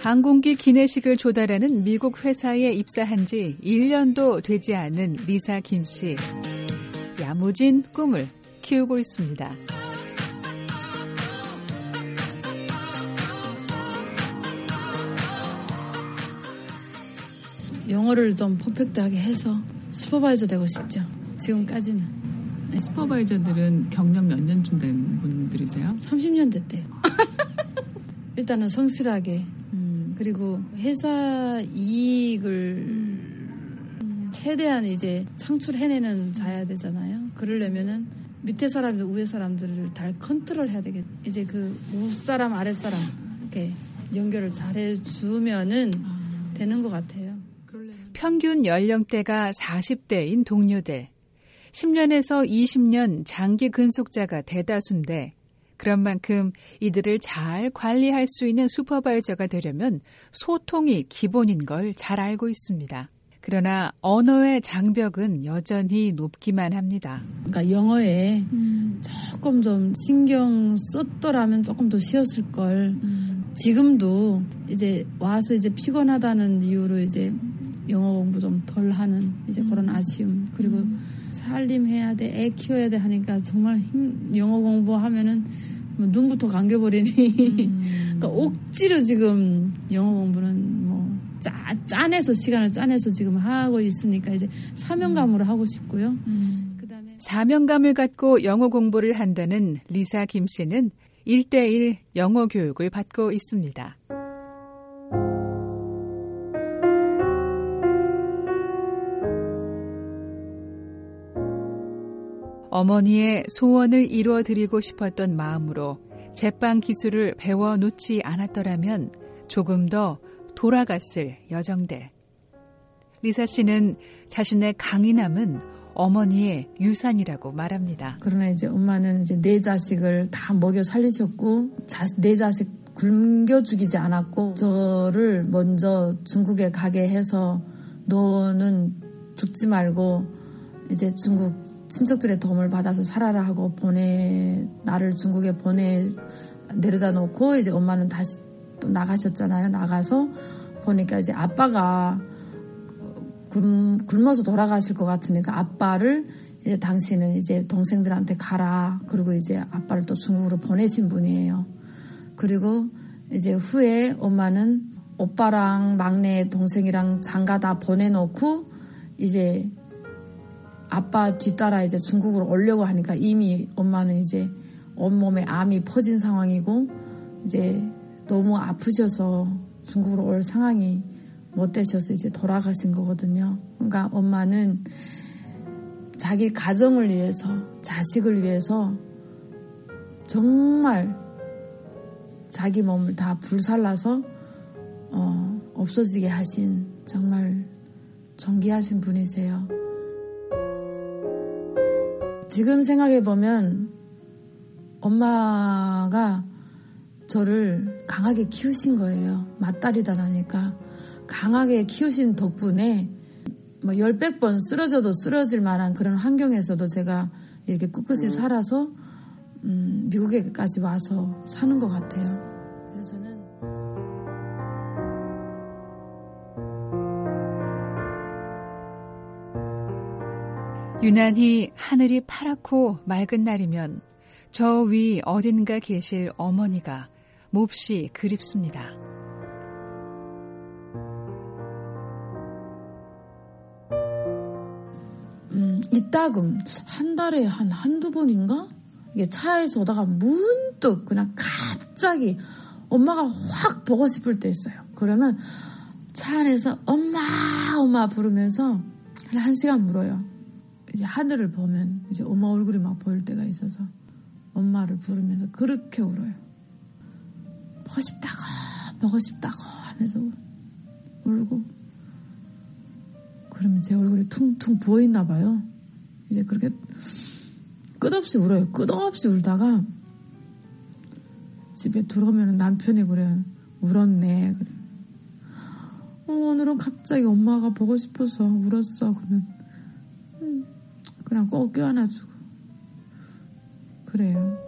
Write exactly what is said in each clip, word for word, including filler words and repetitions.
항공기 기내식을 조달하는 미국 회사에 입사한 지 일 년도 되지 않은 리사 김 씨. 야무진 꿈을 키우고 있습니다. 영어를 좀 퍼펙트하게 해서 슈퍼바이저 되고 싶죠. 지금까지는. 네. 슈퍼바이저들은 경력 몇 년쯤 된 분들이세요? 삼십 년 됐대요. 일단은 성실하게 음, 그리고 회사 이익을 음, 최대한 이제 창출해내는 자야 되잖아요. 그러려면은 밑에 사람들 위에 사람들을 다 컨트롤 해야 되겠. 이제 그 윗사람 아랫사람 이렇게 연결을 잘해주면은 되는 것 같아요. 평균 연령대가 사십 대인 동료들. 십 년에서 이십 년 장기 근속자가 대다수인데 그런 만큼 이들을 잘 관리할 수 있는 슈퍼바이저가 되려면 소통이 기본인 걸 잘 알고 있습니다. 그러나 언어의 장벽은 여전히 높기만 합니다. 그러니까 영어에 음. 조금 좀 신경 썼더라면 조금 더 쉬웠을 걸. 음. 지금도 이제 와서 이제 피곤하다는 이유로 이제 영어 공부 좀 덜 하는 이제 음. 그런 아쉬움. 그리고 음. 살림해야 돼, 애 키워야 돼 하니까 정말 힘, 영어 공부하면은 뭐 눈부터 감겨버리니. 음. 그러니까 억지로 지금 영어 공부는 뭐 짜, 짜내서 시간을 짜내서 지금 하고 있으니까 이제 사명감으로 음. 하고 싶고요. 음. 그다음에 사명감을 갖고 영어 공부를 한다는 리사 김 씨는 일 대일 영어 교육을 받고 있습니다. 어머니의 소원을 이루어드리고 싶었던 마음으로 제빵 기술을 배워놓지 않았더라면 조금 더 돌아갔을 여정들. 리사 씨는 자신의 강인함은 어머니의 유산이라고 말합니다. 그러나 이제 엄마는 이제 내 자식을 다 먹여 살리셨고 자, 내 자식 굶겨 죽이지 않았고 저를 먼저 중국에 가게 해서 너는 죽지 말고 이제 중국 친척들의 도움을 받아서 살아라 하고 보내 나를 중국에 보내 내려다 놓고 이제 엄마는 다시 또 나가셨잖아요. 나가서 보니까 이제 아빠가 굶, 굶어서 돌아가실 것 같으니까 아빠를 이제 당신은 이제 동생들한테 가라. 그리고 이제 아빠를 또 중국으로 보내신 분이에요. 그리고 이제 후에 엄마는 오빠랑 막내 동생이랑 장가 다 보내놓고 이제 아빠 뒤따라 이제 중국으로 오려고 하니까 이미 엄마는 이제 온몸에 암이 퍼진 상황이고 이제 너무 아프셔서 중국으로 올 상황이 못 되셔서 이제 돌아가신 거거든요. 그러니까 엄마는 자기 가정을 위해서 자식을 위해서 정말 자기 몸을 다 불살라서 어, 없어지게 하신 정말 존귀하신 분이세요. 지금 생각해보면 엄마가 저를 강하게 키우신 거예요. 맏딸이다 나니까. 강하게 키우신 덕분에 뭐 열백 번 쓰러져도 쓰러질 만한 그런 환경에서도 제가 이렇게 꿋꿋이 살아서 음, 미국에까지 와서 사는 것 같아요. 그래서 저는 유난히 하늘이 파랗고 맑은 날이면 저 위 어딘가 계실 어머니가 몹시 그립습니다. 음, 이따금 한 달에 한 한두 번인가? 이게 차에서 오다가 문득 그냥 갑자기 엄마가 확 보고 싶을 때 있어요. 그러면 차 안에서 엄마 엄마 부르면서 한, 한 시간 물어요. 이제 하늘을 보면 이제 엄마 얼굴이 막 보일 때가 있어서 엄마를 부르면서 그렇게 울어요. 보고 싶다고 보고 싶다고 하면서 울고 그러면 제 얼굴이 퉁퉁 부어있나 봐요. 이제 그렇게 끝없이 울어요. 끝없이 울다가 집에 들어오면 남편이 그래요. 울었네. 그래. 어, 오늘은 갑자기 엄마가 보고 싶어서 울었어. 그러면 음, 그냥 꼭 껴안아주고 그래요.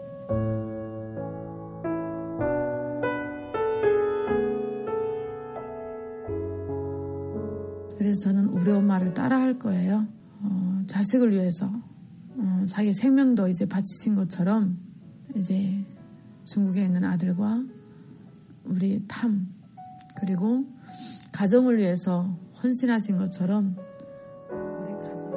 그래서 저는 우리 엄마를 따라할 거예요. 어, 자식을 위해서 어, 자기 생명도 이제 바치신 것처럼 이제 중국에 있는 아들과 우리 탐 그리고 가정을 위해서 헌신하신 것처럼 우리 가정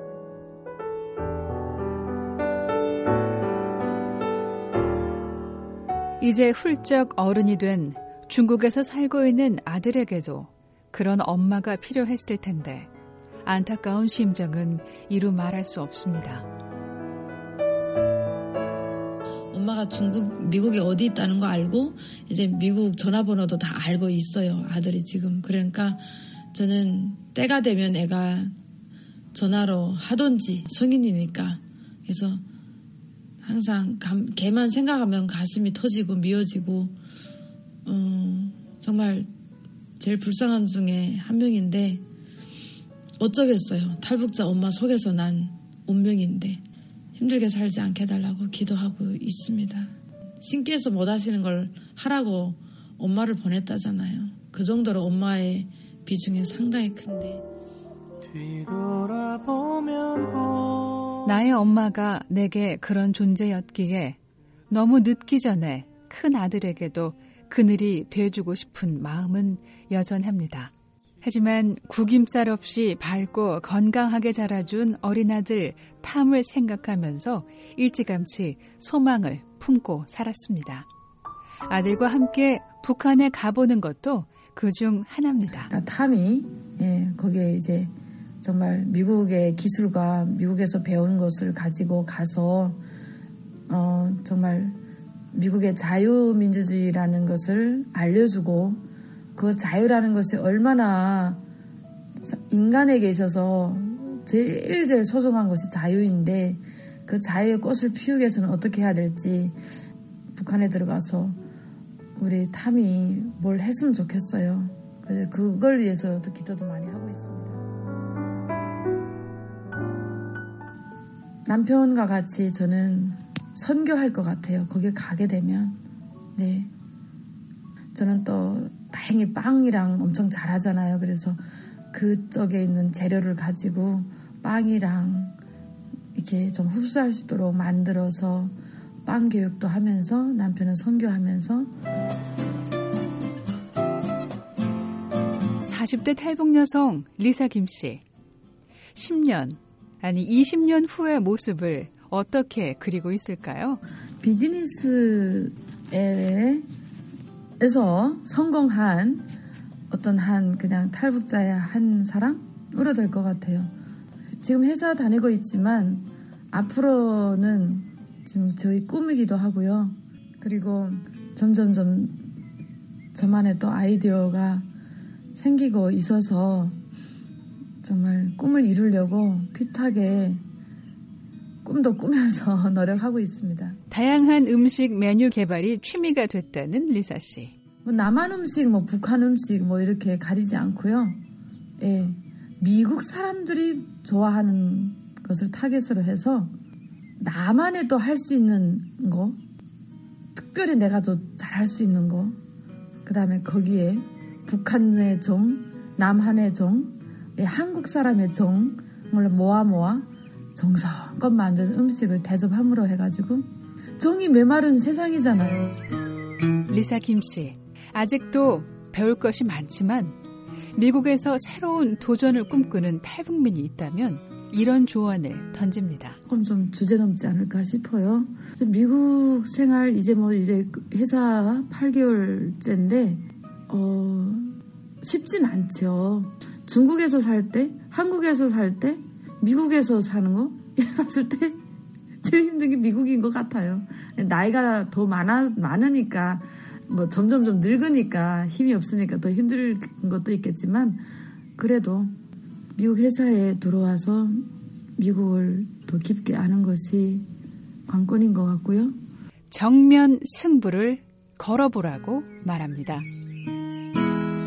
이제 훌쩍 어른이 된 중국에서 살고 있는 아들에게도 그런 엄마가 필요했을 텐데 안타까운 심정은 이루 말할 수 없습니다. 엄마가 중국, 미국에 어디 있다는 거 알고 이제 미국 전화번호도 다 알고 있어요. 아들이 지금. 그러니까 저는 때가 되면 애가 전화로 하던지 성인이니까. 그래서 항상 감, 걔만 생각하면 가슴이 터지고 미어지고 어, 정말 제일 불쌍한 중에 한 명인데 어쩌겠어요. 탈북자 엄마 속에서 난 운명인데 힘들게 살지 않게 해달라고 기도하고 있습니다. 신께서 못 하시는 걸 하라고 엄마를 보냈다잖아요. 그 정도로 엄마의 비중이 상당히 큰데. 나의 엄마가 내게 그런 존재였기에 너무 늦기 전에 큰 아들에게도 그늘이 돼주고 싶은 마음은 여전합니다. 하지만 구김살 없이 밝고 건강하게 자라준 어린아들 탐을 생각하면서 일찌감치 소망을 품고 살았습니다. 아들과 함께 북한에 가보는 것도 그중 하나입니다. 그러니까 탐이 예, 거기에 이제 정말 미국의 기술과 미국에서 배운 것을 가지고 가서 어, 정말 미국의 자유민주주의라는 것을 알려주고 그 자유라는 것이 얼마나 인간에게 있어서 제일 제일 소중한 것이 자유인데 그 자유의 꽃을 피우기 위해서는 어떻게 해야 될지 북한에 들어가서 우리 탐이 뭘 했으면 좋겠어요. 그걸 위해서도 기도도 많이 하고 있습니다. 남편과 같이 저는 선교할 것 같아요. 거기에 가게 되면. 네. 저는 또 다행히 빵이랑 엄청 잘하잖아요. 그래서 그쪽에 있는 재료를 가지고 빵이랑 이렇게 좀 흡수할 수 있도록 만들어서 빵 교육도 하면서 남편은 선교하면서 사십 대 탈북 여성 리사 김 씨. 십 년, 아니 이십 년 후의 모습을 어떻게 그리고 있을까요? 비즈니스에 에서 성공한 어떤 한 그냥 탈북자의 한 사람으로 될 것 같아요. 지금 회사 다니고 있지만 앞으로는 지금 저희 꿈이기도 하고요. 그리고 점점점 저만의 또 아이디어가 생기고 있어서 정말 꿈을 이루려고 핏하게 꿈도 꾸면서 노력하고 있습니다. 다양한 음식 메뉴 개발이 취미가 됐다는 리사 씨. 뭐 남한 음식, 뭐 북한 음식 뭐 이렇게 가리지 않고요. 예, 미국 사람들이 좋아하는 것을 타겟으로 해서 나만의 또 할 수 있는 거, 특별히 내가 더 잘할 수 있는 거, 그 다음에 거기에 북한의 정, 남한의 정, 예, 한국 사람의 정을 모아 모아 정성껏 만든 음식을 대접함으로 해가지고 정이 메마른 세상이잖아요. 리사 김 씨, 아직도 배울 것이 많지만 미국에서 새로운 도전을 꿈꾸는 탈북민이 있다면 이런 조언을 던집니다. 조금 좀 주제넘지 않을까 싶어요. 미국 생활 이제 뭐 이제 회사 팔 개월째인데 어, 쉽진 않죠. 중국에서 살 때, 한국에서 살 때, 미국에서 사는 거 봤을 때 제일 힘든 게 미국인 것 같아요. 나이가 더 많아 많으니까 뭐 점점 좀 늙으니까 힘이 없으니까 더 힘든 것도 있겠지만 그래도 미국 회사에 들어와서 미국을 더 깊게 아는 것이 관건인 것 같고요. 정면 승부를 걸어보라고 말합니다.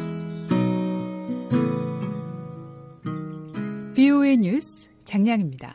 비오에이 뉴스 장량입니다.